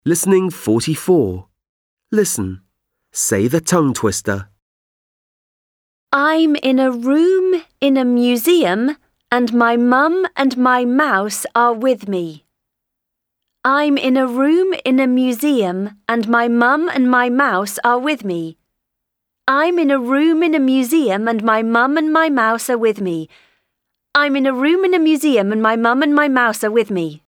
Listening 44. Listen. Say the tongue twister. I'm in a room in a museum and my mum and my mouse are with me. I'm in a room in a museum and my mum and my mouse are with me. I'm in a room in a museum and my mum and my mouse are with me. I'm in a room in a museum and my mum and my mouse are with me.